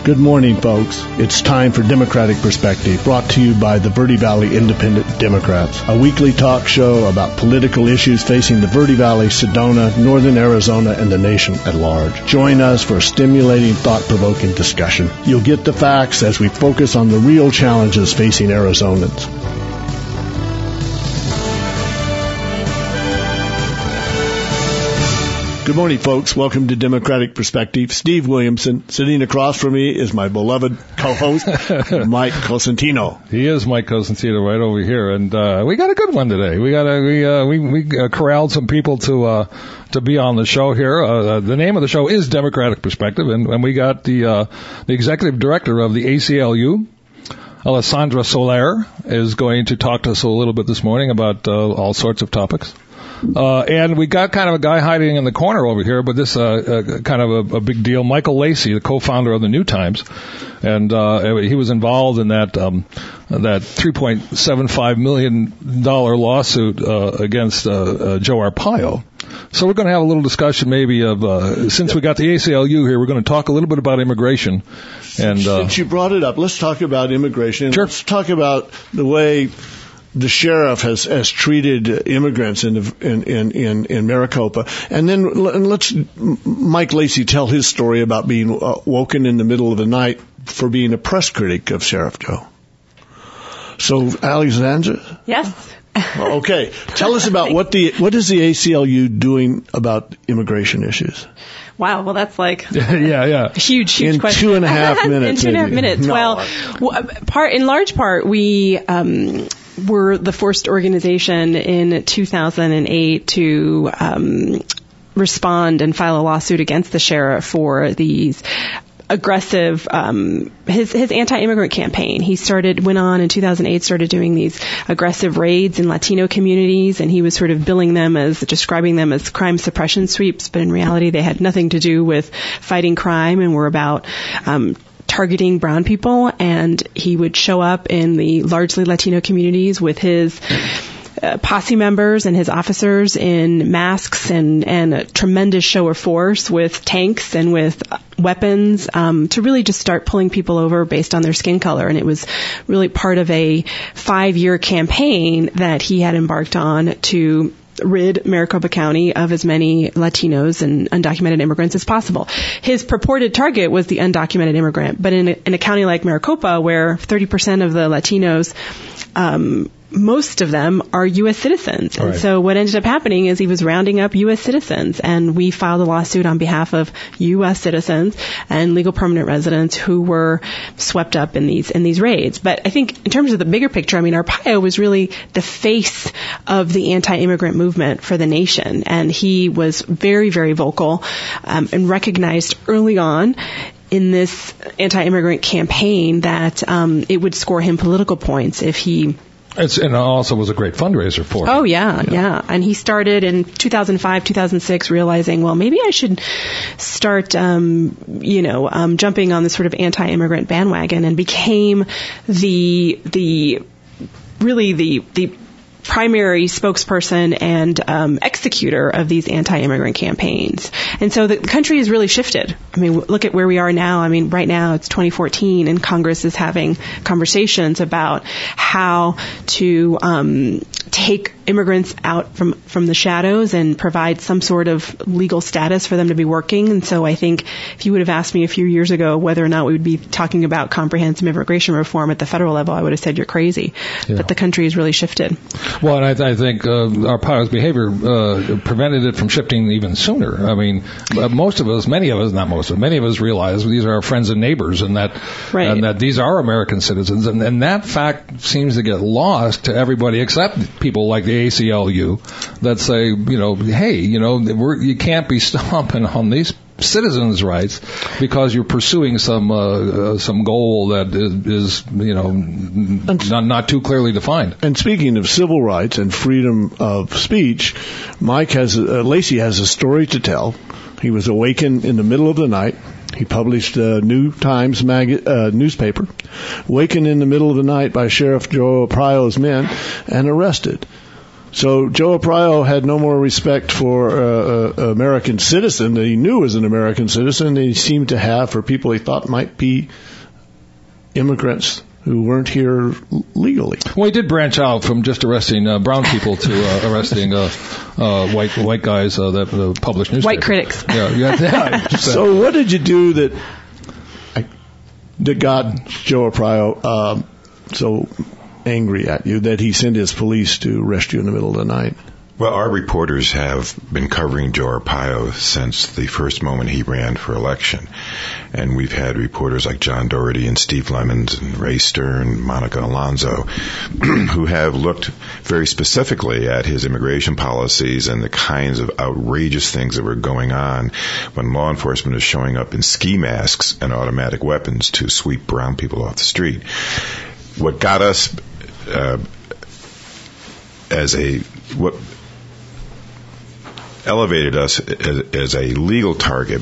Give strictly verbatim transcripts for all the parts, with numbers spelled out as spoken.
Good morning, folks. It's time for Democratic Perspective, brought to you by the Verde Valley Independent Democrats, a weekly talk show about political issues facing the Verde Valley, Sedona, northern Arizona, and the nation at large. Join us for a stimulating, thought-provoking discussion. You'll get the facts as we focus on the real challenges facing Arizonans. Good morning, folks. Welcome to Democratic Perspective. Steve Williamson. Sitting across from me is my beloved co-host, Mike Cosentino. He is Mike Cosentino right over here, and uh, we got a good one today. We got a, we uh, we we uh, corralled some people to uh, to be on the show here. Uh, the name of the show is Democratic Perspective, and, and we got the uh, the executive director of the A C L U. Alessandra Soler is going to talk to us a little bit this morning about uh, all sorts of topics. Uh, and we got kind of a guy hiding in the corner over here, but this uh, uh kind of a, a big deal. Michael Lacey, the co-founder of the New Times, and uh, he was involved in that um, that three point seven five million dollars lawsuit uh, against uh, uh, Joe Arpaio. So we're going to have a little discussion maybe of, uh, since we got the A C L U here, we're going to talk a little bit about immigration. And uh, Since you brought it up, let's talk about immigration. Sure. Let's talk about the way the sheriff has, has treated immigrants in, the, in, in, in, in Maricopa. And then and let's Mike Lacey tell his story about being uh, woken in the middle of the night for being a press critic of Sheriff Joe. So, Alexandra? Yes. Okay. Tell us about what the what is the A C L U doing about immigration issues? Wow, well, that's like yeah, yeah, a huge, huge in question. In two and a half minutes. in two and a half minutes. No. Well, well, part in large part, we um, were the first organization in two thousand eight to um, respond and file a lawsuit against the sheriff for these aggressive, um, his, his anti-immigrant campaign. He started, went on in two thousand eight, started doing these aggressive raids in Latino communities, and he was sort of billing them as, describing them as crime suppression sweeps, but in reality they had nothing to do with fighting crime and were about, um, targeting brown people. And he would show up in the largely Latino communities with his Uh, posse members and his officers in masks and, and a tremendous show of force with tanks and with weapons um, to really just start pulling people over based on their skin color. And it was really part of a five-year campaign that he had embarked on to rid Maricopa County of as many Latinos and undocumented immigrants as possible. His purported target was the undocumented immigrant, but in a, in a county like Maricopa, where thirty percent of the Latinos um most of them are U S citizens. And right. So what ended up happening is he was rounding up U S citizens, and we filed a lawsuit on behalf of U S citizens and legal permanent residents who were swept up in these in these raids. But I think in terms of the bigger picture, I mean, Arpaio was really the face of the anti-immigrant movement for the nation, and he was very, very vocal um, and recognized early on in this anti-immigrant campaign that um, it would score him political points if he It's, and it also was a great fundraiser for him. Oh, yeah, yeah, yeah. And he started in two thousand five, two thousand six, realizing, well, maybe I should start, um, you know, um, jumping on this sort of anti-immigrant bandwagon, and became the, the, really the, the primary spokesperson and um, executor of these anti-immigrant campaigns. And so the country has really shifted. I mean, look at where we are now. I mean, right now it's twenty fourteen, and Congress is having conversations about how to um, take immigrants out from, from the shadows and provide some sort of legal status for them to be working. And so I think if you would have asked me a few years ago whether or not we would be talking about comprehensive immigration reform at the federal level, I would have said you're crazy. Yeah. But the country has really shifted. Well, and I, th- I think uh, Arpaio's behavior uh, prevented it from shifting even sooner. I mean, uh, most of us, many of us, not most of us, many of us realize these are our friends and neighbors, and that right. and that these are American citizens, and, and that fact seems to get lost to everybody except people like the A C L U that say, you know, hey, you know, we're, you can't be stomping on these citizens' rights because you're pursuing some uh, uh, some goal that is, is you know, not, not too clearly defined. And speaking of civil rights and freedom of speech, Mike has uh, Lacey has a story to tell. He was awakened in the middle of the night. He published a New Times mag- uh, newspaper, awakened in the middle of the night by Sheriff Joe Arpaio's men, and arrested. So Joe Arpaio had no more respect for uh, an American citizen that he knew was an American citizen than he seemed to have for people he thought might be immigrants who weren't here legally. Well, he did branch out from just arresting uh, brown people to uh, arresting uh, uh, white white guys uh, that uh, publish newspapers. White critics. Yeah, yeah, yeah. So what did you do that that got Joe Arpaio um, so angry at you that he sent his police to arrest you in the middle of the night? Well, our reporters have been covering Joe Arpaio since the first moment he ran for election. And we've had reporters like John Doherty and Steve Lemons and Ray Stern, Monica Alonso, who have looked very specifically at his immigration policies and the kinds of outrageous things that were going on when law enforcement is showing up in ski masks and automatic weapons to sweep brown people off the street. What got us uh, as a... what elevated us as, as a legal target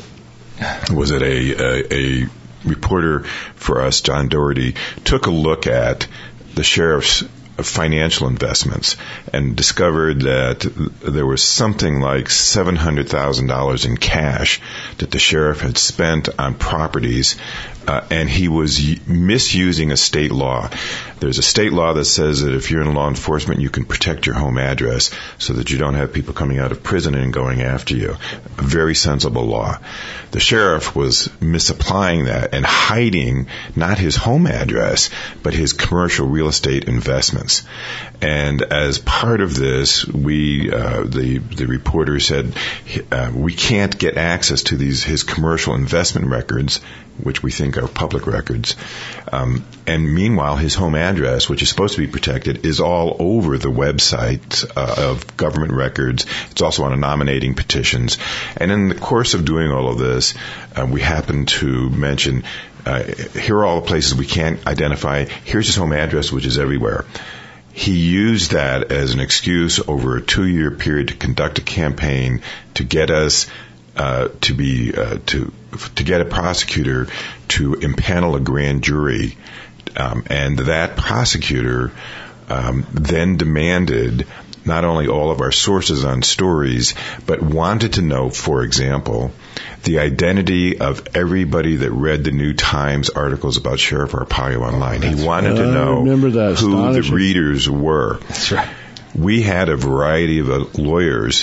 was that a, a, a reporter for us, John Doherty, took a look at the sheriff's financial investments and discovered that there was something like seven hundred thousand dollars in cash that the sheriff had spent on properties, uh, and he was y- misusing a state law. There's a state law that says that if you're in law enforcement, you can protect your home address so that you don't have people coming out of prison and going after you. A very sensible law. The sheriff was misapplying that and hiding not his home address, but his commercial real estate investments. And as part of this, we, uh, the the reporter said, uh, we can't get access to these his commercial investment records, which we think are public records. Um, and meanwhile, his home address, which is supposed to be protected, is all over the website uh, of government records. It's also on a nominating petitions. And in the course of doing all of this, uh, we happened to mention, uh, here are all the places we can't identify. Here's his home address, which is everywhere. He used that as an excuse over a two-year period to conduct a campaign to get us uh, to be uh, to to get a prosecutor to impanel a grand jury, um, and that prosecutor um, then demanded not only all of our sources on stories, but wanted to know, for example, the identity of everybody that read the New Times articles about Sheriff Arpaio online. He wanted to know who the readers were. That's right. We had a variety of uh, lawyers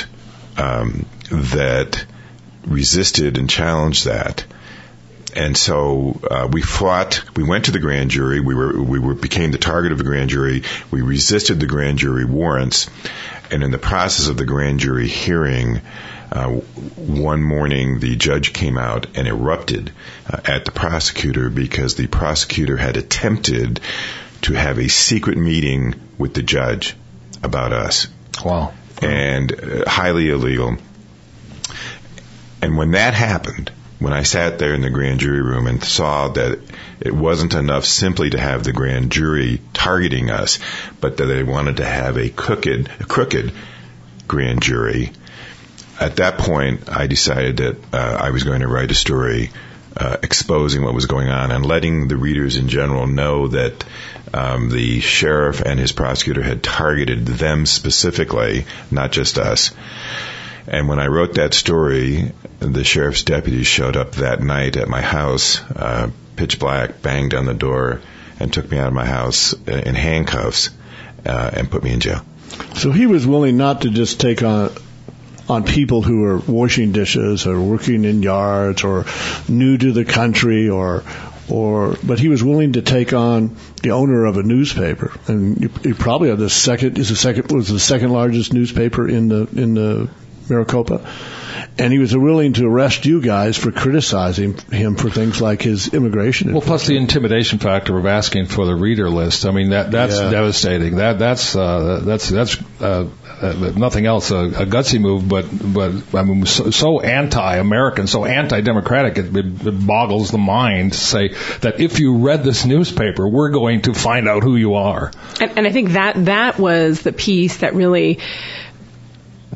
um, that resisted and challenged that. And so uh, we fought. We went to the grand jury. We were we were became the target of the grand jury. We resisted the grand jury warrants, and in the process of the grand jury hearing, uh, one morning the judge came out and erupted uh, at the prosecutor because the prosecutor had attempted to have a secret meeting with the judge about us. Wow. And uh, highly illegal. And when that happened, when I sat there in the grand jury room and saw that it wasn't enough simply to have the grand jury targeting us, but that they wanted to have a crooked, a crooked grand jury, at that point I decided that uh, I was going to write a story uh, exposing what was going on and letting the readers in general know that um, the sheriff and his prosecutor had targeted them specifically, not just us. And when I wrote that story, the sheriff's deputies showed up that night at my house, uh, pitch black, banged on the door, and took me out of my house in handcuffs uh, and put me in jail. So he was willing not to just take on on people who are washing dishes or working in yards or new to the country, or or but he was willing to take on the owner of a newspaper, and you, you probably have the second is the second was the second largest newspaper in the in the Maricopa, and he was willing to arrest you guys for criticizing him for things like his immigration. Well, plus the intimidation factor of asking for the reader list. I mean, that that's yeah. devastating. That that's uh, that's that's uh, uh, nothing else a, a gutsy move, but but I mean, so, so anti-American, so anti-democratic, it, it, it boggles the mind to say that if you read this newspaper, we're going to find out who you are. And, and I think that that was the piece that really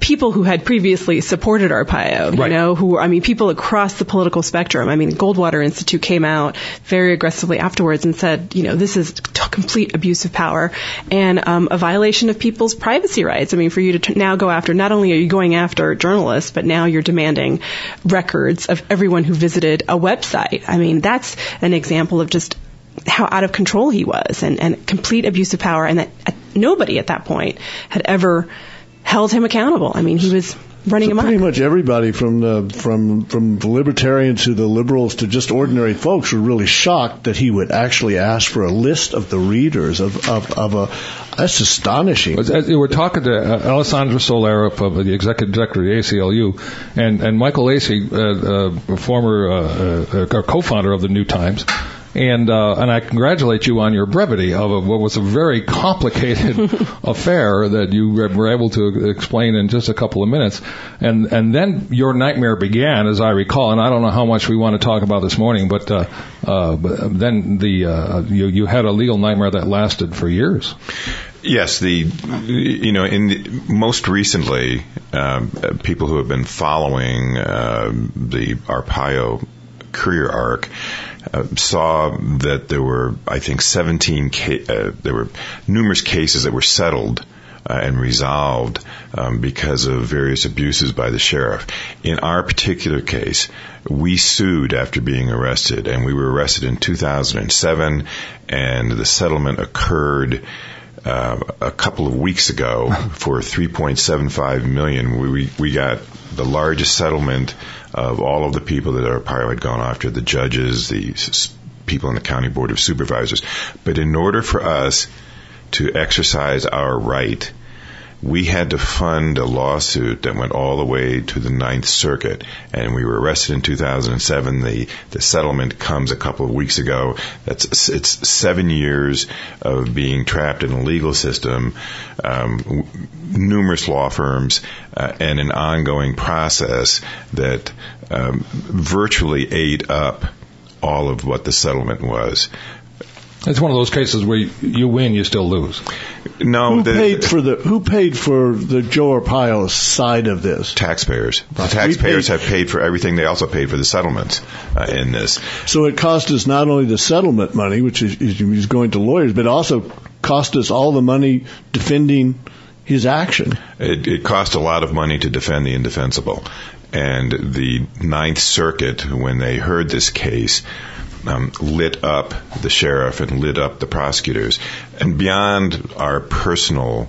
people who had previously supported Arpaio, you Right. know, who, I mean, people across the political spectrum. I mean, Goldwater Institute came out very aggressively afterwards and said, you know, this is t- complete abuse of power and um, a violation of people's privacy rights. I mean, for you to t- now go after, not only are you going after journalists, but now you're demanding records of everyone who visited a website. I mean, that's an example of just how out of control he was and, and complete abuse of power, and that uh, nobody at that point had ever held him accountable. I mean, he was running So amok. pretty much everybody from the from from the libertarians to the liberals to just ordinary folks were really shocked that he would actually ask for a list of the readers of of, of a. That's astonishing. As we were talking to uh, Alessandro Solera of the executive director of the A C L U, and and Michael Lacey, uh, uh, former uh, uh, co-founder of the New Times. And uh, and I congratulate you on your brevity of a, what was a very complicated affair that you were able to explain in just a couple of minutes. And and then your nightmare began, as I recall. And I don't know how much we want to talk about this morning, but, uh, uh, but then the uh, you you had a legal nightmare that lasted for years. Yes, the you know in the, most recently, um, people who have been following uh, the Arpaio career arc. Uh, saw that there were, I think, seventeen. Ca- uh, there were numerous cases that were settled uh, and resolved um, because of various abuses by the sheriff. In our particular case, we sued after being arrested, and we were arrested in two thousand seven, and the settlement occurred uh, a couple of weeks ago for three point seven five million dollars. We we got the largest settlement of all of the people that Arpaio had gone after, the judges, the s- people in the County Board of Supervisors. But in order for us to exercise our right, we had to fund a lawsuit that went all the way to the Ninth Circuit. And we were arrested in two thousand seven. The, the settlement comes a couple of weeks ago. That's, it's seven years of being trapped in the legal system, um, w- numerous law firms, uh, and an ongoing process that um, virtually ate up all of what the settlement was. It's one of those cases where you, you win, you still lose. No, Who the, paid for the Who paid for the Joe Arpaio side of this? taxpayers. The Right. taxpayers We paid- have paid for everything. They also paid for the settlements uh, in this. So it cost us not only the settlement money, which is, is, is going to lawyers, but also cost us all the money defending his action. It, it cost a lot of money to defend the indefensible. And the Ninth Circuit, when they heard this case, um, lit up the sheriff and lit up the prosecutors. And beyond our personal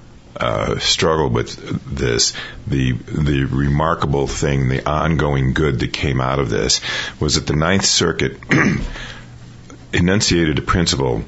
uh, struggle with this, the the remarkable thing, the ongoing good that came out of this, was that the Ninth Circuit enunciated a principle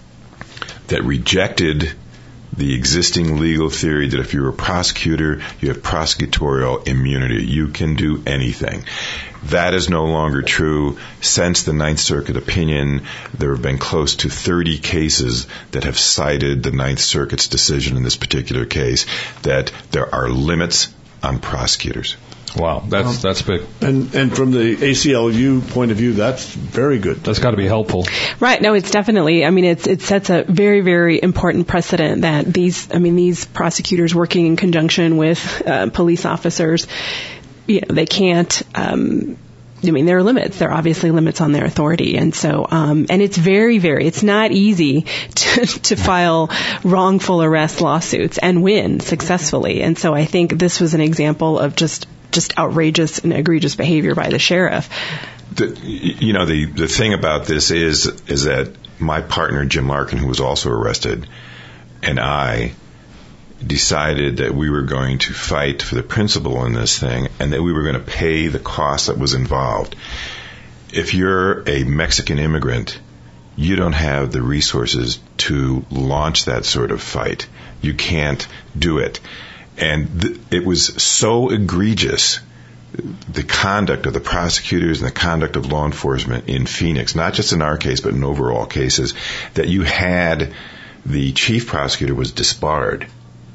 that rejected the existing legal theory that if you're a prosecutor, you have prosecutorial immunity. You can do anything. That is no longer true. Since the Ninth Circuit opinion, there have been close to thirty cases that have cited the Ninth Circuit's decision in this particular case that there are limits on prosecutors. Wow, that's that's big. And and from the A C L U point of view, that's very good. That's got to be helpful. Right. No, it's definitely, I mean, it's, it sets a very, very important precedent that these, I mean, these prosecutors working in conjunction with uh, police officers, you know, they can't, um, I mean, there are limits. There are obviously limits on their authority. And so, um, and it's very, very, it's not easy to, to file wrongful arrest lawsuits and win successfully. And so I think this was an example of just, just outrageous and egregious behavior by the sheriff. The, you know, the, the thing about this is, is that my partner, Jim Larkin, who was also arrested, and I decided that we were going to fight for the principle in this thing and that we were going to pay the cost that was involved. If you're a Mexican immigrant, you don't have the resources to launch that sort of fight. You can't do it. And th- it was so egregious, the conduct of the prosecutors and the conduct of law enforcement in Phoenix, not just in our case, but in overall cases, that you had the chief prosecutor was disbarred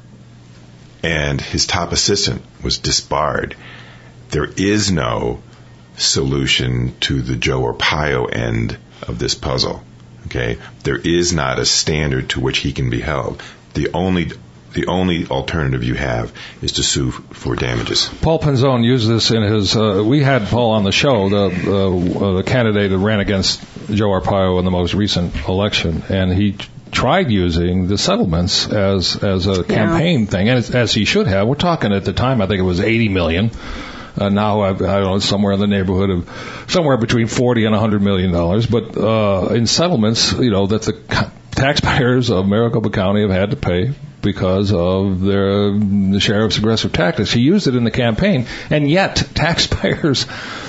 and his top assistant was disbarred. There is no solution to the Joe Arpaio end of this puzzle. Okay? There is not a standard to which he can be held. The only the only alternative you have is to sue for damages. Paul Penzone used this in his, uh, we had Paul on the show, the, uh, the candidate that ran against Joe Arpaio in the most recent election, and he tried using the settlements as as a campaign yeah. thing, and as, as he should have. We're talking at the time, I think it was eighty million. Uh, now I, I don't know, somewhere in the neighborhood of somewhere between forty and a hundred million dollars. But uh, in settlements, you know, that the taxpayers of Maricopa County have had to pay because of their the sheriff's aggressive tactics. He used it in the campaign, and yet taxpayers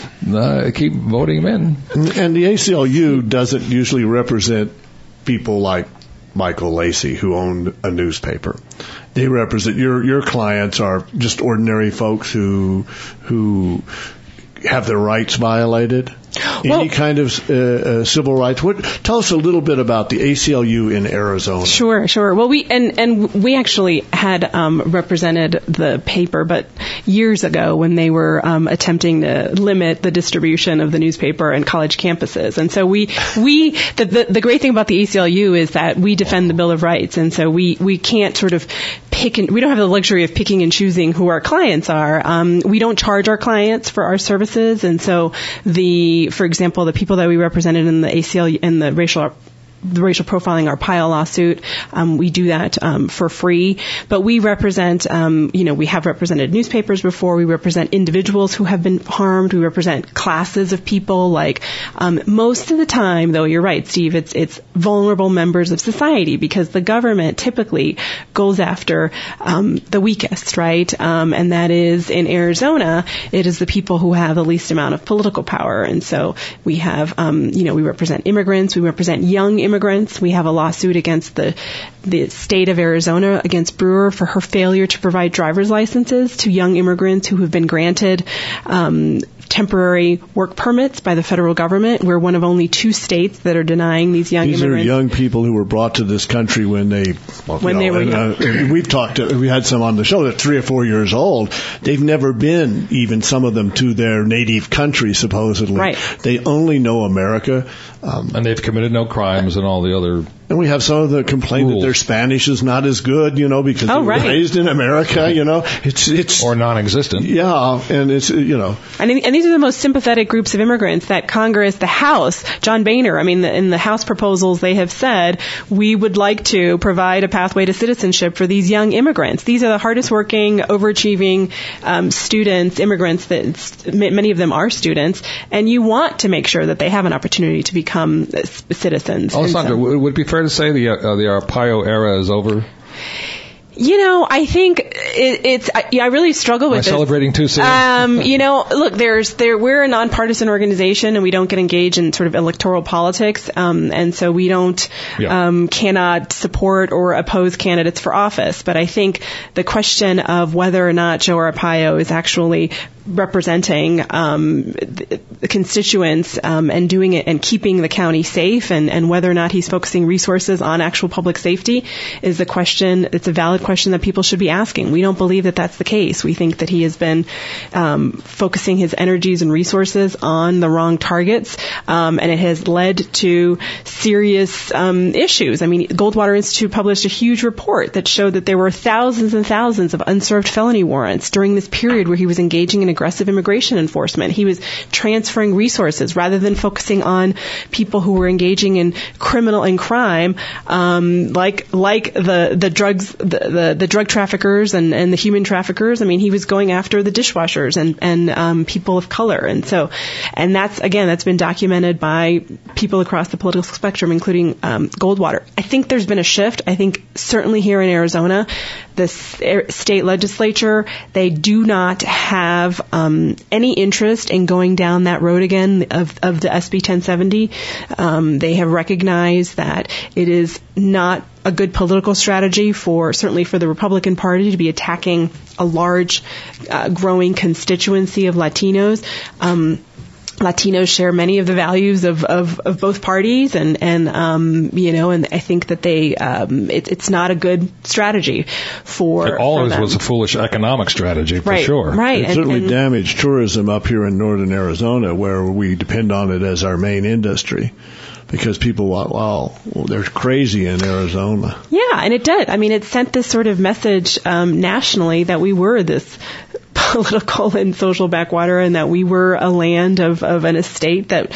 uh, keep voting him in. And the A C L U doesn't usually represent people like Michael Lacey, who owned a newspaper. They represent your your clients are just ordinary folks who who have their rights violated. Well, Any kind of uh, uh, civil rights. What, tell us a little bit about the A C L U in Arizona. Sure, sure. Well, we and and we actually had um, represented the paper, but years ago when they were um, attempting to limit the distribution of the newspaper in college campuses. And so we we the, the the great thing about the A C L U is that we defend the Bill of Rights, and so we we can't sort of pick and we don't have the luxury of picking and choosing who our clients are. Um, we don't charge our clients for our services, and so the for example, the people that we represented in the A C L U, in the racial the racial profiling Arpaio lawsuit, um, we do that um, for free. But we represent, um, you know, we have represented newspapers before. We represent individuals who have been harmed. We represent classes of people. Like um, most of the time, though, you're right, Steve. It's it's vulnerable members of society because the government typically goes after um, the weakest, right? Um, and that is in Arizona, it is the people who have the least amount of political power. And so we have, um, you know, we represent immigrants. We represent young immigrants. Immigrants. We have a lawsuit against the the state of Arizona against Brewer for her failure to provide driver's licenses to young immigrants who have been granted um, temporary work permits by the federal government. We're one of only two states that are denying these young these immigrants. These are young people who were brought to this country when they, well, when you know, they were and, uh, we've talked to, we had some on the show that three or four years old. They've never been, even some of them, to their native country, supposedly. Right. They only know America. Um, and they've committed no crimes and all the other. And we have some of the complaint rules. that their Spanish is not as good, you know, because oh, they were right. raised in America, you know. It's it's or non-existent. Yeah, and it's you know. And, and these are the most sympathetic groups of immigrants that Congress, the House, John Boehner. I mean, the, in the House proposals, they have said we would like to provide a pathway to citizenship for these young immigrants. These are the hardest working, overachieving um, students, immigrants. That many of them are students, and you want to make sure that they have an opportunity to become citizens. Alessandra, so, would it be fair to say the uh, the Arpaio era is over? You know, I think it, it's. I, yeah, I really struggle with Am I this. Celebrating too soon. Um, you know, look, there's there. We're a nonpartisan organization, and we don't get engaged in sort of electoral politics, um, and so we don't yeah. um, cannot support or oppose candidates for office. But I think the question of whether or not Joe Arpaio is actually representing um, the, the constituents um, and doing it and keeping the county safe, and, and whether or not he's focusing resources on actual public safety is a question. It's a valid question that people should be asking. We don't believe that that's the case. We think that he has been um, focusing his energies and resources on the wrong targets, um, and it has led to serious um, issues. I mean, Goldwater Institute published a huge report that showed that there were thousands and thousands of unserved felony warrants during this period where he was engaging in aggressive immigration enforcement. He was transferring resources rather than focusing on people who were engaging in criminal and crime, um, like like the the drugs, the the, the drug traffickers and, and the human traffickers. I mean, he was going after the dishwashers and and um, people of color, and so and that's again that's been documented by people across the political spectrum, including um, Goldwater. I think there's been a shift. I think certainly here in Arizona, the state legislature, they do not have um, any interest in going down that road again of, of the S B ten seventy. Um, they have recognized that it is not a good political strategy for, certainly for the Republican Party, to be attacking a large, uh, growing constituency of Latinos. Um, Latinos share many of the values of, of, of both parties, and and um, you know, and I think that they um, it, it's not a good strategy for it always for them. was a foolish economic strategy for right, sure. Right, it and, certainly and, damaged tourism up here in northern Arizona, where we depend on it as our main industry. Because people thought, wow, well, they're crazy in Arizona. Yeah, and it did. I mean, it sent this sort of message um, nationally that we were this political and social backwater, and that we were a land of, of an estate that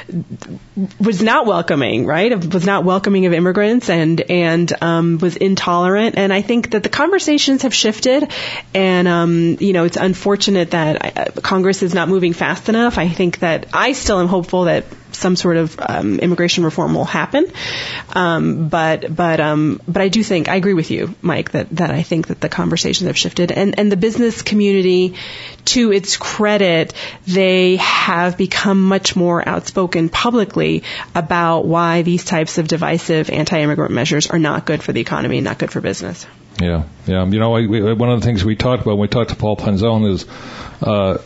was not welcoming, right? Was not welcoming of immigrants, and and um, was intolerant. And I think that the conversations have shifted, and um, you know, it's unfortunate that I, Congress is not moving fast enough. I think that I still am hopeful that some sort of um, immigration reform will happen, um, but but um, but I do think I agree with you, Mike, that, that I think that the conversations have shifted, and and the business community, to its credit, they have become much more outspoken publicly about why these types of divisive anti-immigrant measures are not good for the economy and not good for business. Yeah, yeah. You know, we, we, one of the things we talked about when we talked to Paul Penzone is uh,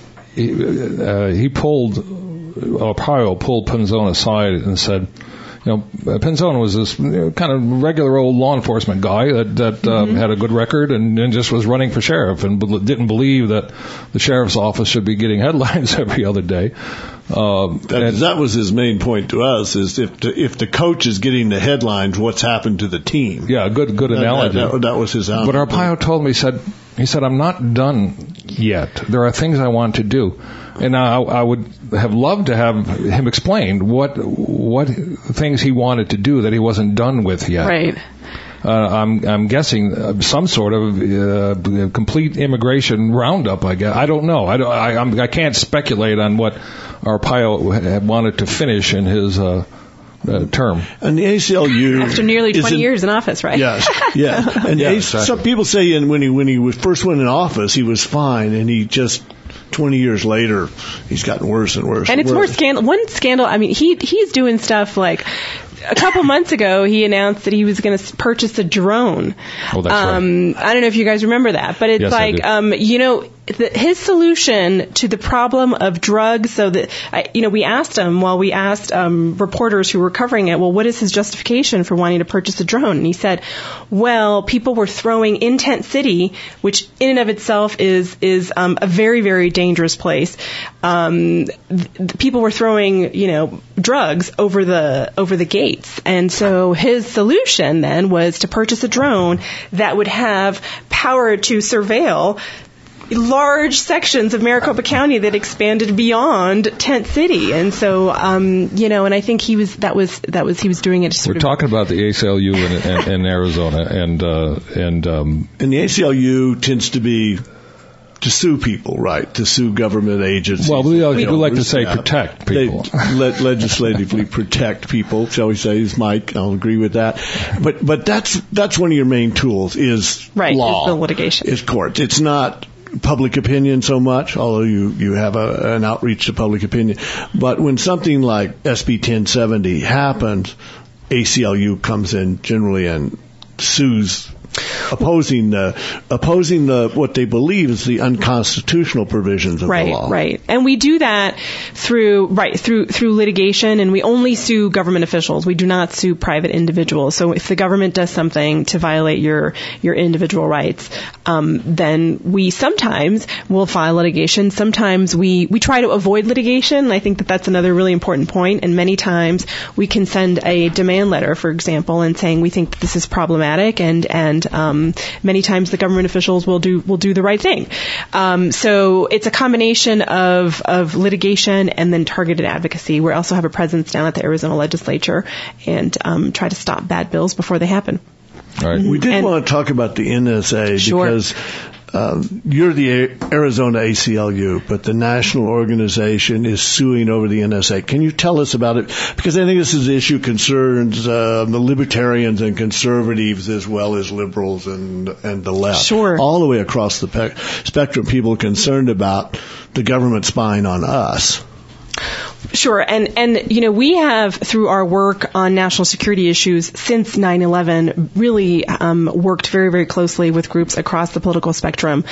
he, uh, he pulled. Arpaio pulled Penzone aside and said, you know, Penzone was this you know, kind of regular old law enforcement guy that, that mm-hmm. um, had a good record and, and just was running for sheriff and be- didn't believe that the sheriff's office should be getting headlines every other day. Uh, that, that was his main point to us: is if the, if the coach is getting the headlines, what's happened to the team? Yeah, good good analogy. That, that, that was his answer. But Arpaio told me, he said, he said, I'm not done yet. There are things I want to do. And I, I would have loved to have him explain what what things he wanted to do that he wasn't done with yet. Right. Uh, I'm I'm guessing uh, some sort of uh, complete immigration roundup. I guess I don't know. I don't, I, I'm, I can't speculate on what Arpaio had wanted to finish in his uh, uh, term. And the A C L U after nearly twenty in, years in office, right? Yes, yeah. And yeah, A- exactly. Some people say, and when he when he was first went in office, he was fine, and he just. Twenty years later, he's gotten worse and worse. And it's worse. more scandal. One scandal. I mean, he he's doing stuff like a couple months ago. He announced that he was going to purchase a drone. Oh, that's um, right. I don't know if you guys remember that, but it's yes, like um, you know. The, his solution to the problem of drugs, so that, I, you know, we asked him, while we asked um, reporters who were covering it, well, what is his justification for wanting to purchase a drone? And he said, well, people were throwing in Tent City, which in and of itself is is um, a very, very dangerous place. Um, th- people were throwing, you know, drugs over the over the gates. And so his solution then was to purchase a drone that would have power to surveil large sections of Maricopa County that expanded beyond Tent City, and so um, you know, and I think he was that was that was he was doing it. Sort We're of talking about the A C L U in, in, in Arizona, and uh, and um, and the A C L U tends to be to sue people, right? To sue government agencies. Well, we, uh, you we know, like to say yeah. protect people. They le- legislatively protect people, shall we say? Is Mike? I'll agree with that. But but that's that's one of your main tools is right, law, is the litigation, is courts. It's not public opinion so much, although you, you have a, an outreach to public opinion. But when something like S B ten seventy happens, A C L U comes in generally and sues, opposing the opposing the what they believe is the unconstitutional provisions of right, the law. Right, and we do that through right through through litigation, and we only sue government officials. We do not sue private individuals. So if the government does something to violate your your individual rights, um, then we sometimes will file litigation. Sometimes we we try to avoid litigation. And I think that that's another really important point. And many times we can send a demand letter, for example, and saying we think that this is problematic, and and Um, many times the government officials will do will do the right thing. Um, so it's a combination of, of litigation and then targeted advocacy. We also have a presence down at the Arizona legislature and um, try to stop bad bills before they happen. All right. We did And- want to talk about the N S A Sure. because um, you're the Arizona A C L U, but the national organization is suing over the N S A. Can you tell us about it? Because I think this is an issue concerns uh, the libertarians and conservatives as well as liberals and and the left. Sure. All the way across the pe- spectrum, people are concerned about the government spying on us. Sure. And, and, you know, we have, through our work on national security issues since nine eleven, really um, worked very, very closely with groups across the political spectrum.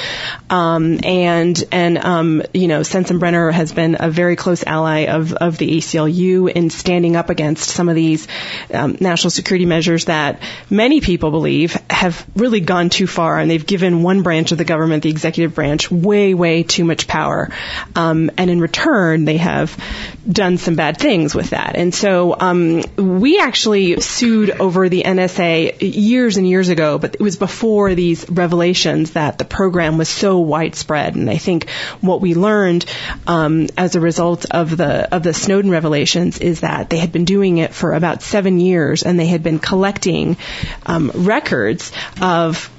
Um, and, and um, you know, Sensenbrenner has been a very close ally of, of the A C L U in standing up against some of these um, national security measures that many people believe have really gone too far, and they've given one branch of the government, the executive branch, way, way too much power. Um, and in return, they have done some bad things with that. And so um, we actually sued over the N S A years and years ago, but it was before these revelations that the program was so widespread. And I think what we learned um, as a result of the of the Snowden revelations is that they had been doing it for about seven years, and they had been collecting um, records of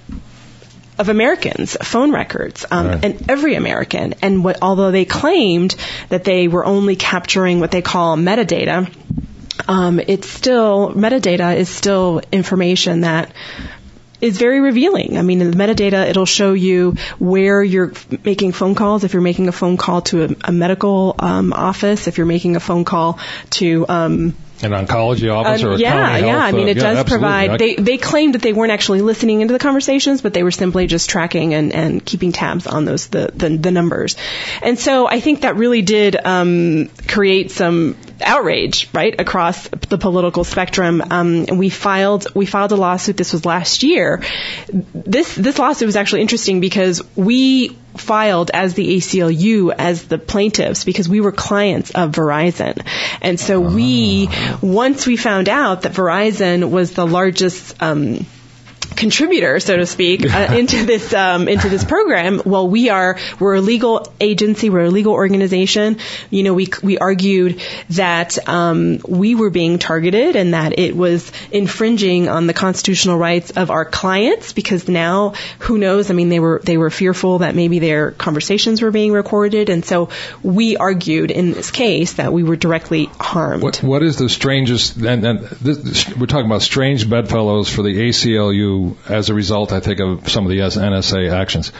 of Americans, phone records, um, right. and every American. And what, although they claimed that they were only capturing what they call metadata, um, it's still, metadata is still information that is very revealing. I mean, in the metadata, it'll show you where you're making phone calls. If you're making a phone call to a, a medical um, office, if you're making a phone call to um, an oncology office or uh, a yeah, county yeah. health, I mean, it uh, does yeah, provide. I, they they claimed that they weren't actually listening into the conversations, but they were simply just tracking and, and keeping tabs on those the, the the numbers. And so I think that really did um, create some outrage, right, across the political spectrum. Um, and we filed we filed a lawsuit. This was last year. This this lawsuit was actually interesting because we filed as the A C L U as the plaintiffs because we were clients of Verizon. And so we, once we found out that Verizon was the largest um contributor, so to speak, uh, into this um, into this program. Well, we are we're a legal agency, we're a legal organization. You know, we we argued that um, we were being targeted and that it was infringing on the constitutional rights of our clients because now, who knows? I mean, they were they were fearful that maybe their conversations were being recorded, and so we argued in this case that we were directly harmed. What what is the strangest? And, and this, we're talking about strange bedfellows for the A C L U. As a result, I think, of some of the N S A actions,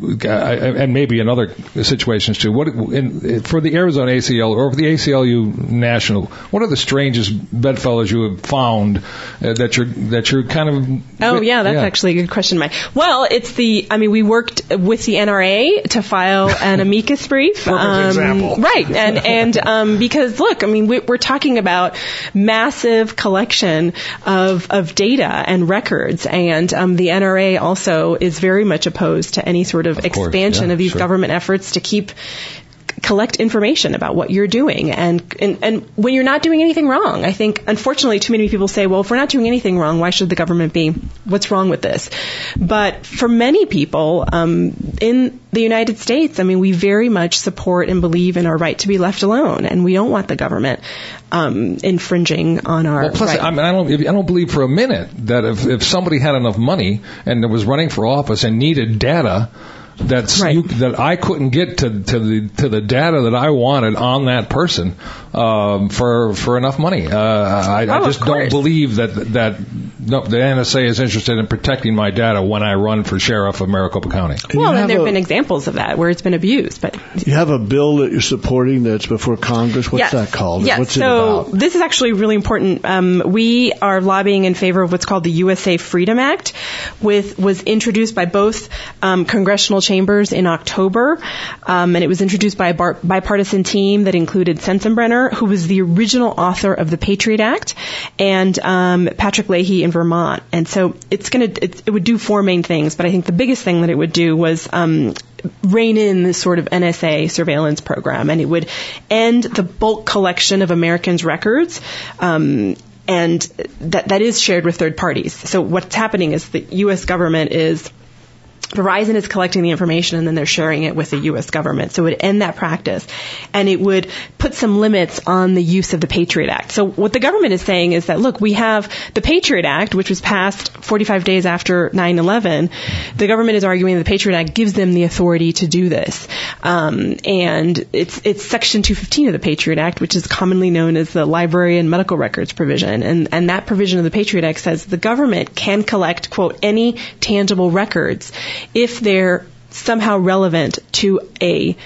and maybe in other situations too. What in, for the Arizona A C L or for the A C L U national? What are the strangest bedfellows you have found uh, that you're that you're kind of? Oh yeah, that's yeah. actually a good question, Mike. Well, it's the. I mean, we worked with the N R A to file an amicus brief. Perfect um, example. Right, and and um, because look, I mean, we, we're talking about massive collection of of data and records. And And um, the N R A also is very much opposed to any sort of, of expansion yeah, of these sure. government efforts to keep collect information about what you're doing. And, and and when you're not doing anything wrong, I think, unfortunately, too many people say, well, if we're not doing anything wrong, why should the government be? What's wrong with this? But for many people um, in the United States, I mean, we very much support and believe in our right to be left alone, and we don't want the government um, infringing on our well, plus, right. I, mean, I don't I don't believe for a minute that if, if somebody had enough money and was running for office and needed data, That's right. you, that I couldn't get to, to the to the data that I wanted on that person um, for for enough money. Uh, I, oh, I just don't believe that that no, the N S A is interested in protecting my data when I run for sheriff of Maricopa County. Well, and there have a, been examples of that where it's been abused. But you have a bill that you're supporting that's before Congress. What's yes. that called? Yes. What's so it about? This is actually really important. Um, we are lobbying in favor of what's called the U S A Freedom Act, with was introduced by both um, congressional chambers in October, um, and it was introduced by a bar- bipartisan team that included Sensenbrenner, who was the original author of the Patriot Act, and um, Patrick Leahy in Vermont. And so it's going to it, it would do four main things, but I think the biggest thing that it would do was um, rein in this sort of N S A surveillance program, and it would end the bulk collection of Americans' records. Um, and that that is shared with third parties. So what's happening is the U S government is Verizon is collecting the information and then they're sharing it with the U S government. So it would end that practice, and it would put some limits on the use of the Patriot Act. So what the government is saying is that, look, we have the Patriot Act, which was passed forty-five days after nine eleven. The government is arguing that the Patriot Act gives them the authority to do this. Um, and it's, it's Section two fifteen of the Patriot Act, which is commonly known as the Library and Medical Records provision. And, and that provision of the Patriot Act says the government can collect, quote, any tangible records if they're somehow relevant to a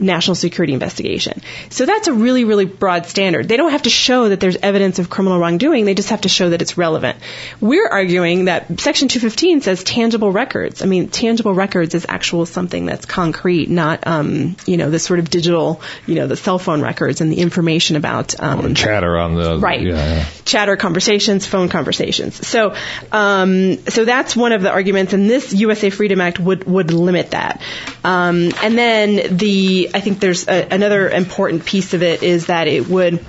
national security investigation. So that's a really, really broad standard. They don't have to show that there's evidence of criminal wrongdoing. They just have to show that it's relevant. We're arguing that Section two fifteen says tangible records. I mean, tangible records is actual something that's concrete, not, um, you know, the sort of digital, you know, the cell phone records and the information about um, or chatter on the right, yeah, yeah. chatter conversations, phone conversations. So, um, so that's one of the arguments, and this U S A Freedom Act would would limit that. Um, and then the I think there's a, another important piece of it is that it would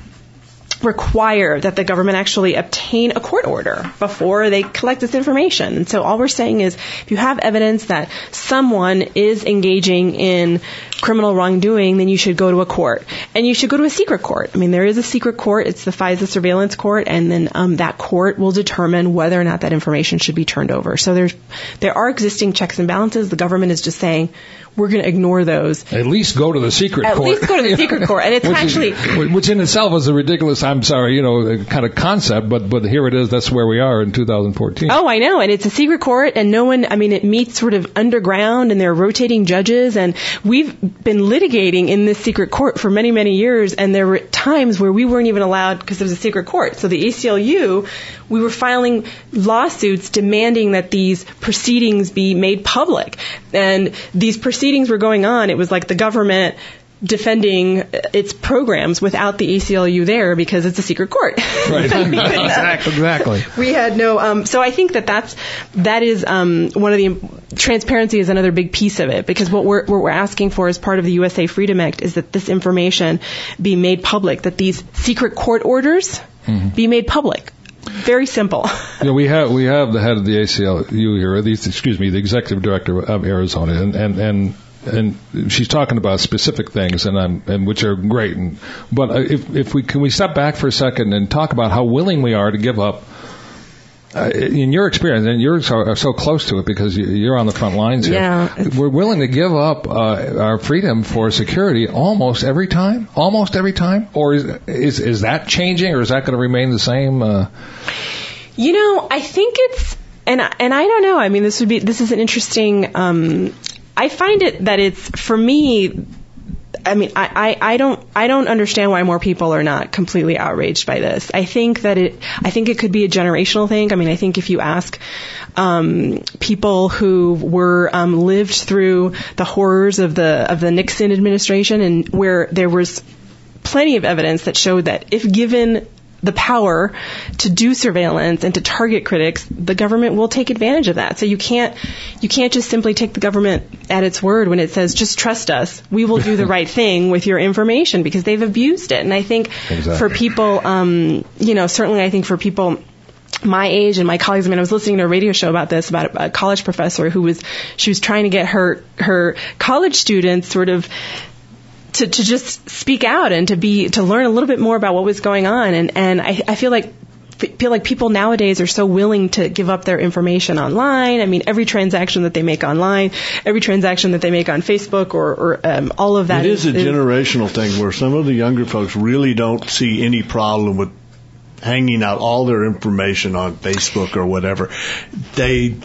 require that the government actually obtain a court order before they collect this information. And so all we're saying is if you have evidence that someone is engaging in criminal wrongdoing, then you should go to a court. And you should go to a secret court. I mean, there is a secret court. It's the FISA surveillance court, and then um, that court will determine whether or not that information should be turned over. So there's there are existing checks and balances. The government is just saying, we're going to ignore those. At least go to the secret At court. At least go to the secret court. And it's which actually... Is, which in itself is a ridiculous, I'm sorry, you know, kind of concept, but but here it is. That's where we are in two thousand fourteen. Oh, I know. And it's a secret court, and no one, I mean, it meets sort of underground, and there are rotating judges, and we've been litigating in this secret court for many, many years, and there were times where we weren't even allowed because it was a secret court. So the A C L U, we were filing lawsuits demanding that these proceedings be made public. And these proceedings were going on. It was like the government defending its programs without the A C L U there because it's a secret court. Right. exactly. exactly. We had no. Um, so I think that that's that is um, one of the transparency is another big piece of it, because what we're what we're asking for as part of the U S A Freedom Act is that this information be made public, that these secret court orders mm-hmm. be made public. Very simple. Yeah, we have we have the head of the A C L U here, or at least, excuse me, the executive director of Arizona, and and and, and she's talking about specific things, and I'm and which are great. And, but if if we can we step back for a second and talk about how willing we are to give up. Uh, in your experience, and you're so, so close to it because you're on the front lines here, yeah, we're willing to give up uh, our freedom for security almost every time? Almost every time? Or is is, is that changing, or is that going to remain the same? Uh... You know, I think it's, and, and I don't know, I mean, this would be, this is an interesting, um, I find it that it's, for me, I mean, I, I, I don't I don't understand why more people are not completely outraged by this. I think that it I think it could be a generational thing. I mean, I think if you ask um, people who were um, lived through the horrors of the of the Nixon administration, and where there was plenty of evidence that showed that if given the power to do surveillance and to target critics, the government will take advantage of that. So you can't you can't just simply take the government at its word when it says, just trust us, we will do the right thing with your information, because they've abused it. And I think exactly. for people, um, you know, certainly I think for people my age and my colleagues, I mean, I was listening to a radio show about this, about a college professor who was, she was trying to get her, her college students sort of To, to just speak out and to be to learn a little bit more about what was going on, and and I, I feel like feel like people nowadays are so willing to give up their information online. I mean, every transaction that they make online, every transaction that they make on Facebook, or, or um, all of that. It is, is a is, generational thing where some of the younger folks really don't see any problem with hanging out all their information on Facebook or whatever. They.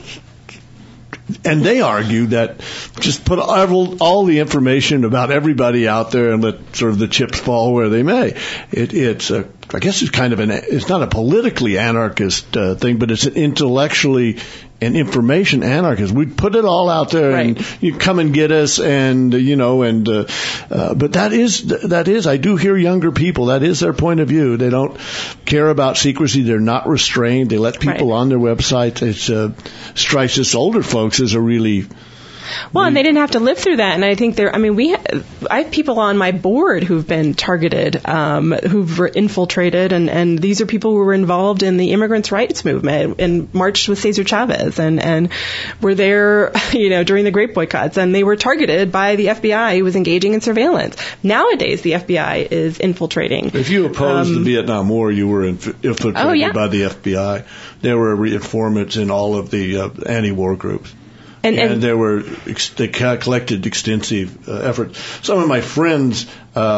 And they argue that just put all, all the information about everybody out there and let sort of the chips fall where they may. It, it's a, I guess it's kind of an, it's not a politically anarchist uh, thing, but it's an intellectually and information anarchist. We put it all out there, right. and you come and get us, and you know, and uh, uh, but that is that is. I do hear younger people. That is their point of view. They don't care about secrecy. They're not restrained. They let people right. on their websites. It uh, strikes us older folks as a really. Well, and they didn't have to live through that. And I think there, I mean, we, ha- I have people on my board who've been targeted, um, who've infiltrated, and, and these are people who were involved in the immigrants' rights movement and marched with Cesar Chavez and, and were there, you know, during the grape boycotts, and they were targeted by the F B I who was engaging in surveillance. Nowadays, the F B I is infiltrating. If you opposed um, the Vietnam War, you were inf- infiltrated oh, yeah. by the F B I. There were informants in all of the uh, anti-war groups. And, and, and there were, they collected extensive uh, efforts. Some of my friends um,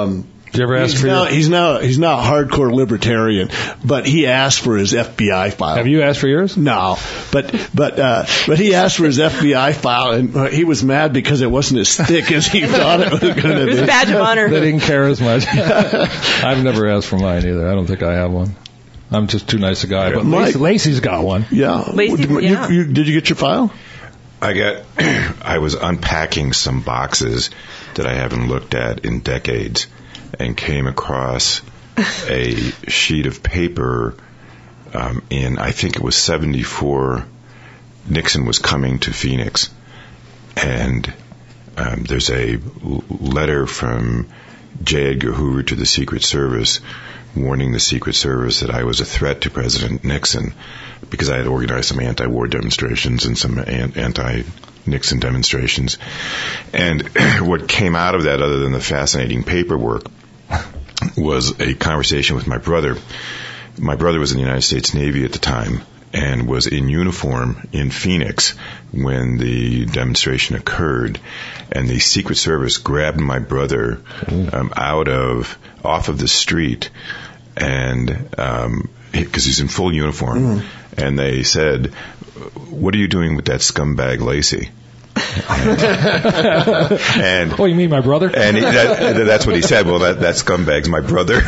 Did you ever ask he's for now, your... he's now he's now a hardcore libertarian, but he asked for his F B I file. Have you asked for yours? No, but but uh, but he asked for his F B I file, and uh, he was mad because it wasn't as thick as he thought it was going to be. It was a badge of honor. They didn't care as much. I've never asked for mine either. I don't think I have one. I'm just too nice a guy. But Mike, Lacey, Lacey's got one. Yeah. Lacey, you, yeah. You, you, did you get your file? I got. I was unpacking some boxes that I haven't looked at in decades, and came across a sheet of paper um, in, I think it was seventy-four. Nixon was coming to Phoenix, and um, there's a l- letter from J. Edgar Hoover to the Secret Service warning the Secret Service that I was a threat to President Nixon because I had organized some anti-war demonstrations and some an- anti-Nixon demonstrations. And what came out of that, other than the fascinating paperwork, was a conversation with my brother. My brother was in the United States Navy at the time and was in uniform in Phoenix when the demonstration occurred, and the Secret Service grabbed my brother um, out of off of the street, and um, because he's in full uniform, mm. and they said, "What are you doing with that scumbag Lacey?" and, and oh, you mean my brother? And he, that, that's what he said. Well, that that scumbag's my brother.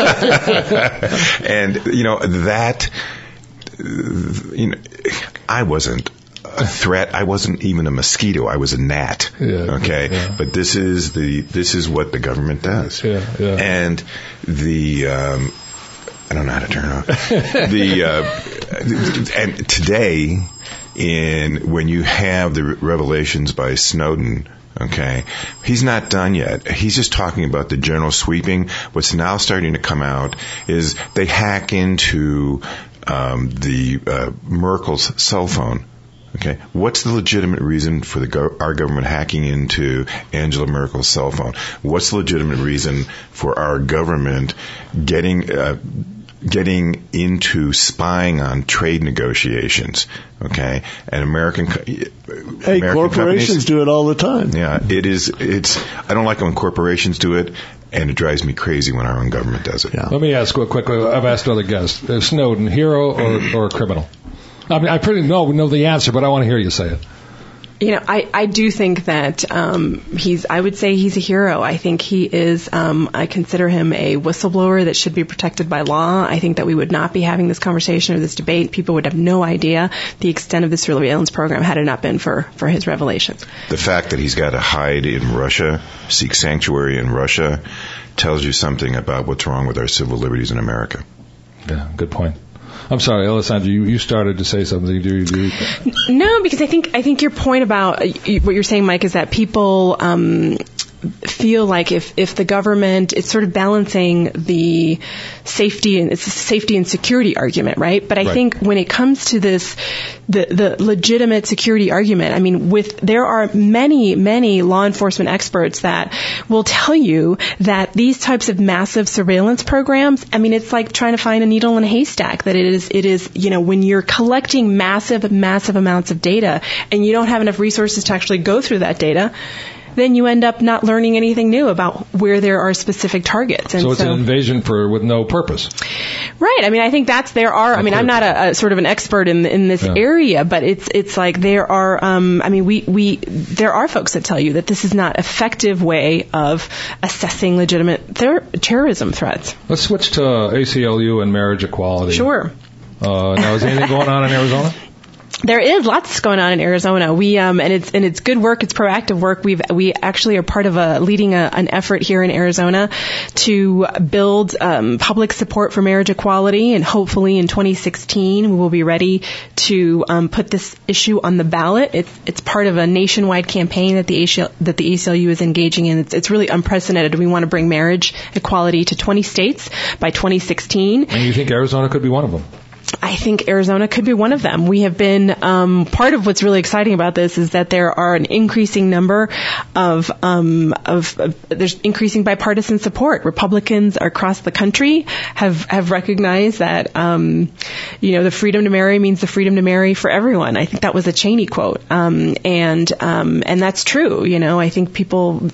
And you know that. You know, I wasn't a threat. I wasn't even a mosquito. I was a gnat. Yeah, okay, yeah. But this is the this is what the government does. Yeah, yeah. And the um, I don't know how to turn it off. the uh, and today, in when you have the revelations by Snowden. Okay, he's not done yet. He's just talking about the general sweeping. What's now starting to come out is they hack into um, the uh, Merkel's cell phone. Okay, what's the legitimate reason for the go- our government hacking into Angela Merkel's cell phone? What's the legitimate reason for our government getting uh, getting into spying on trade negotiations? Okay, and American co- hey American corporations do it all the time. Yeah, it is. It's. I don't like it when corporations do it, and it drives me crazy when our own government does it. Yeah. Let me ask quickly. I've asked other guests: uh, Snowden, hero or, or criminal? I mean, I pretty know know the answer, but I want to hear you say it. You know, I, I do think that um, he's, I would say he's a hero. I think he is, um, I consider him a whistleblower that should be protected by law. I think that we would not be having this conversation or this debate. People would have no idea the extent of the surveillance program had it not been for, for his revelations. The fact that he's got to hide in Russia, seek sanctuary in Russia, tells you something about what's wrong with our civil liberties in America. Yeah, good point. I'm sorry, Alessandra, you, you started to say something. Do you, do you... No, because I think I think your point about what you're saying, Mike, is that people um, feel like if, if the government, it's sort of balancing the safety and it's a safety and security argument, right? But I right. think when it comes to this, the the legitimate security argument, I mean, with there are many many law enforcement experts that will tell you that these types of massive surveillance programs, I mean, it's like trying to find a needle in a haystack. That it is it is you know when you're collecting massive massive amounts of data and you don't have enough resources to actually go through that data, then you end up not learning anything new about where there are specific targets. And so it's so, an invasion for with no purpose. Right. I mean, I think that's there are. I mean, I'm not a, a sort of an expert in in this yeah. area, but it's it's like there are. Um, I mean, we we there are folks that tell you that this is not effective way of assessing legitimate ter- terrorism threats. Let's switch to A C L U and marriage equality. Sure. Uh, now, is anything going on in Arizona? There is lots going on in Arizona. We um and it's and it's good work. It's proactive work. We've we actually are part of a leading a, an effort here in Arizona to build um, public support for marriage equality, and hopefully in twenty sixteen we will be ready to um, put this issue on the ballot. It's it's part of a nationwide campaign that the A C L, that the A C L U is engaging in. It's, it's really unprecedented. We want to bring marriage equality to twenty states by twenty sixteen. And you think Arizona could be one of them? I think Arizona could be one of them. We have been, um, part of what's really exciting about this is that there are an increasing number of, um, of, of there's increasing bipartisan support. Republicans across the country have, have recognized that, um, you know, the freedom to marry means the freedom to marry for everyone. I think that was a Cheney quote. Um, and, um, and that's true. You know, I think people,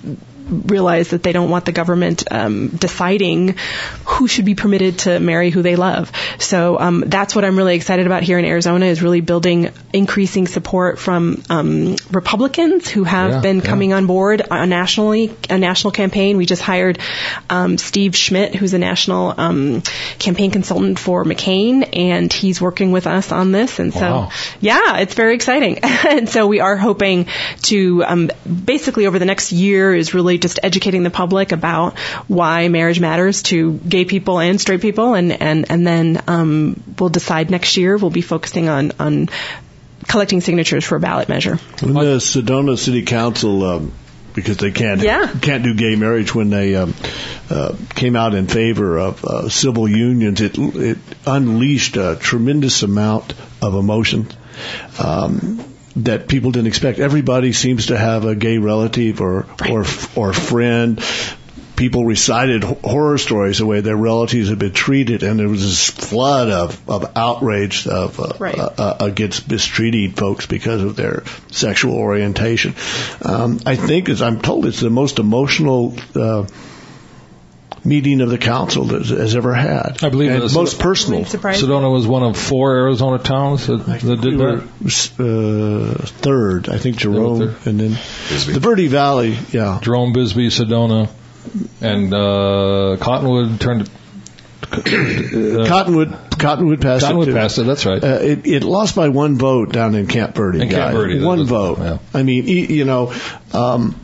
realize that they don't want the government um, deciding who should be permitted to marry who they love. So um, that's what I'm really excited about here in Arizona, is really building increasing support from um, Republicans who have yeah, been yeah. coming on board a nationally a national campaign. We just hired um, Steve Schmidt, who's a national um, campaign consultant for McCain, and he's working with us on this. And so, wow. yeah, it's very exciting. And so we are hoping to um, basically over the next year is really just educating the public about why marriage matters to gay people and straight people, and and and then um, we'll decide next year. We'll be focusing on on collecting signatures for a ballot measure. When the Sedona City Council, um, because they can't Yeah. can't do gay marriage, when they um, uh, came out in favor of uh, civil unions, it it unleashed a tremendous amount of emotion um, that people didn't expect. Everybody seems to have a gay relative or Right. or or friend. People recited horror stories the way their relatives had been treated, and there was this flood of, of outrage of uh, Right. uh, uh, against mistreating folks because of their sexual orientation. Um, I think, as I'm told, it's the most emotional uh, meeting of the council that has ever had. I believe and it's most personal. Surprised. Sedona was one of four Arizona towns that, that We did were that. uh, third, I think Jerome, third. and then Bisbee. the Verde Valley. Yeah, Jerome, Bisbee, Sedona, and uh, Cottonwood turned. Uh, Cottonwood. Cottonwood passed Cottonwood it. too. passed it. That's right. Uh, it, it lost by one vote down in Camp Verde. In Camp guys. Verde, that one was- vote. yeah. I mean, y- you know, um,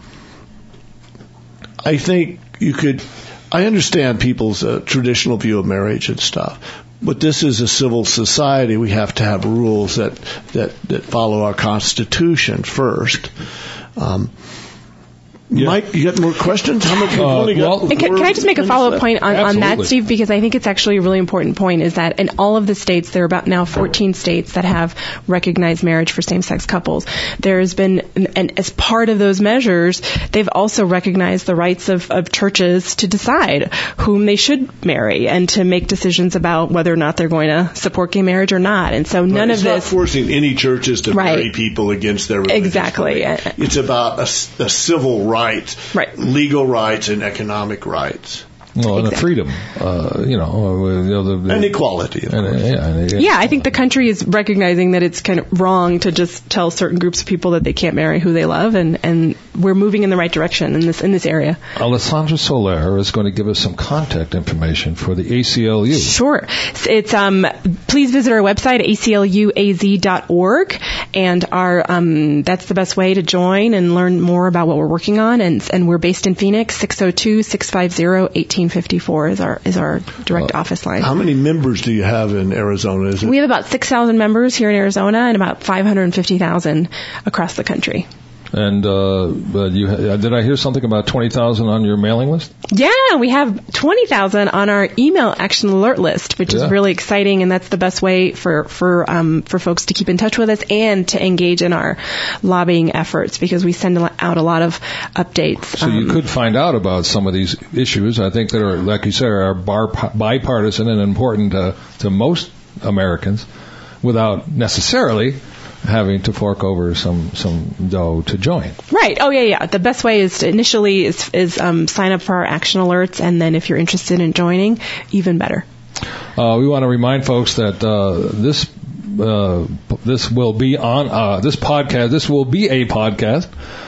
I think you could. I understand people's uh, traditional view of marriage and stuff, but this is a civil society. We have to have rules that that, that follow our Constitution first. Um, Yeah. Mike, you got more questions? How much? we've Uh, only got well- And can, can I just make a follow-up point on, on that, Absolutely. Steve? Because I think it's actually a really important point, is that in all of the states, there are about now fourteen states that have recognized marriage for same-sex couples. There has been, and as part of those measures, they've also recognized the rights of, of churches to decide whom they should marry and to make decisions about whether or not they're going to support gay marriage or not. And so none it's of not this... forcing any churches to Right. marry people against their religious Exactly. belief. It's about a, s- a civil rights, Right. legal rights, and economic rights, Well, and the Exactly. freedom, uh, you know, uh, you know the, the and equality. Of and, uh, course. yeah, and, uh, Yeah, I think the country is recognizing that it's kind of wrong to just tell certain groups of people that they can't marry who they love, and, and we're moving in the right direction in this in this area. Alessandra Soler is going to give us some contact information for the A C L U. Sure. It's um please visit our website a c l u a z dot org, and our um that's the best way to join and learn more about what we're working on, and and we're based in Phoenix. six oh two, six five zero, one eight five four is our is our direct Uh, office line. How many members do you have in Arizona? Is it? We have about six thousand members here in Arizona and about five hundred fifty thousand across the country. And uh, but you uh, did I hear something about twenty thousand on your mailing list? Yeah, we have twenty thousand on our email action alert list, which Yeah. is really exciting, and that's the best way for for um, for folks to keep in touch with us and to engage in our lobbying efforts, because we send out a lot of updates. So you Um, could find out about some of these issues. I think that are, like you said, are bar, bipartisan and important to, to most Americans, without necessarily having to fork over some some dough to join. Right. Oh, yeah, yeah. The best way is to initially is is um, sign up for our action alerts, and then if you're interested in joining, even better. Uh, we want to remind folks that uh, this uh, this will be on uh, this podcast. This will be a podcast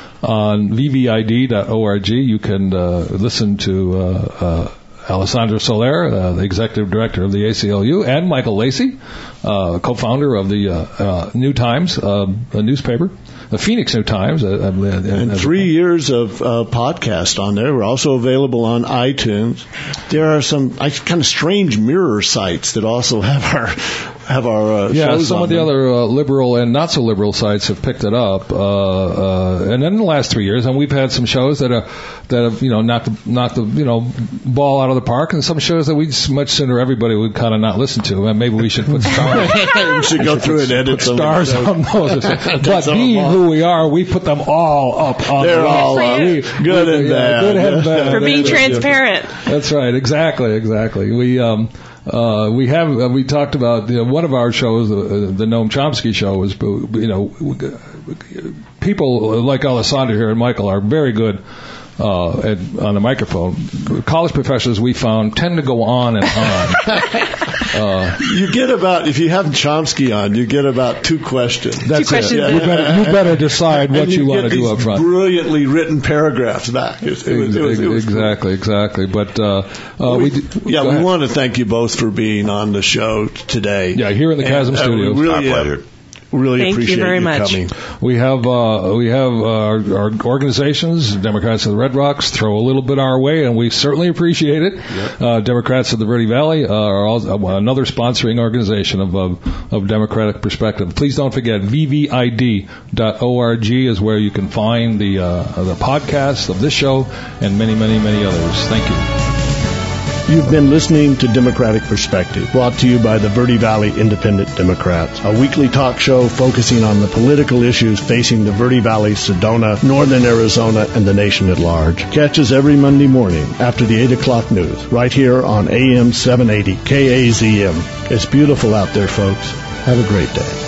on v v i d dot org. You can uh, listen to uh, uh, Alessandra Soler, uh, the executive director of the A C L U, and Michael Lacey, uh, co-founder of the uh, uh, New Times, uh, a newspaper, the Phoenix New Times. Uh, and, And three years of uh, podcast on there. We're also available on iTunes. There are some I, kind of strange mirror sites that also have our have our uh, Yeah, shows some on of the them. other uh, liberal and not so liberal sites have picked it up, uh, uh, and then in the last three years, and we've had some shows that are that have you know knocked the, knocked the you know ball out of the park, and some shows that we much sooner everybody would kind of not listen to, and maybe we should put stars, we should go through and edit put some stars of on those. But some being of them who we are, we put them all up on They're the all list. uh, We- good we- and yeah, bad. good and bad. For being Yeah. transparent. That's right. Exactly. Exactly. We um uh we have uh, we talked about you know, one of our shows, uh, the Noam Chomsky show, was you know people like Alessandra here and Michael are very good uh, at, on the microphone. College professors, we found, tend to go on and on. uh, you get about, if you have Chomsky on, you get about two questions. That's two questions. it. You better, you better decide what you, you want to do up front. Brilliantly written paragraphs back. It, it was, it was, it was exactly, exactly. But uh, uh, we, we yeah, we want to thank you both for being on the show today. Yeah, here in the Chasm and, Studios. Uh, really, Our pleasure. Really Thank appreciate you very you much. coming. We have uh, we have uh, our, our organizations, Democrats of the Red Rocks, throw a little bit our way, and we certainly appreciate it. Yep. Uh, Democrats of the Verde Valley uh, are also, uh, another sponsoring organization of, of of Democratic Perspective. Please don't forget v v i d dot org is where you can find the uh, the podcast of this show and many many many others. Thank you. You've been listening to Democratic Perspective, brought to you by the Verde Valley Independent Democrats, a weekly talk show focusing on the political issues facing the Verde Valley, Sedona, northern Arizona, and the nation at large. Catch us every Monday morning after the eight o'clock news, right here on A M seven eighty K A Z M. It's beautiful out there, folks. Have a great day.